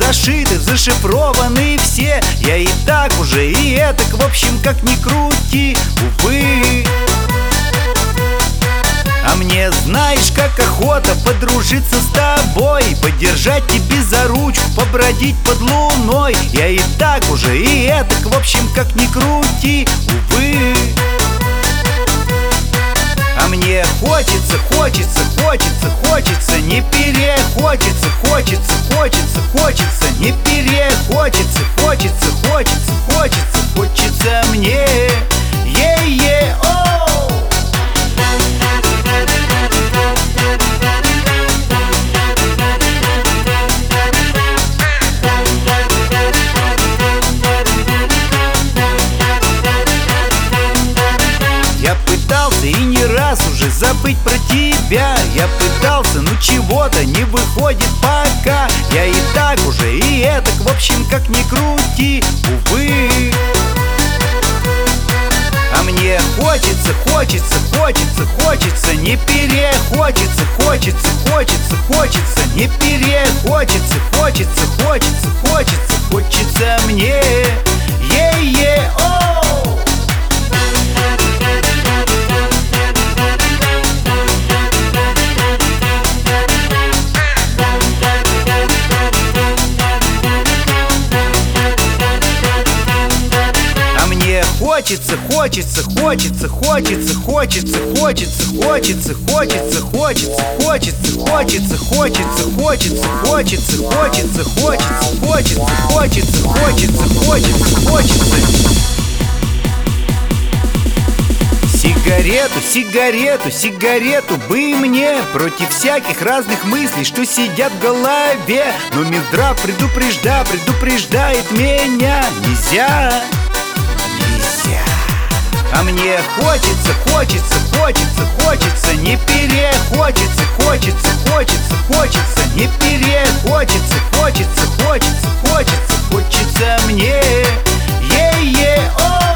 зашиты, зашифрованы все. Я и так уже, и этак, в общем, как ни крути, увы. А мне, знаешь, как охота подружиться с тобой, подержать тебе за ручку, побродить под луной. Я и так уже, и этак, в общем, как ни крути, увы. А мне хочется, хочется, хочется, хочется, не перехочется, хочется, хочется, хочется, не перехочется, хочется, хочется, хочется, хочется мне, е-е-оу. Я пытался и не раз уже забыть про тебя. Я пытался, но чего-то не выходит пока. Я и так уже, и этак, в общем, как ни крути, увы. А мне хочется, хочется, хочется, хочется, не перехочется, хочется, хочется, хочется, не перехочется, хочется, хочется, хочется, хочется мне, е-е-оу. Хочется, хочется, хочется, хочется, хочется, хочется, хочется, хочется, хочется, хочется, хочется, хочется, хочется, хочется, хочется, хочется, хочется, хочется, хочется, хочется. Сигарету, сигарету, сигарету бы мне, против всяких разных мыслей, что сидят в голове. Но Минздрав предупреждает меня: нельзя. А мне хочется, хочется, хочется, хочется, не перехочется, хочется, хочется, хочется, не перехочется, хочется, хочется, хочется, хочется мне, е-е-о.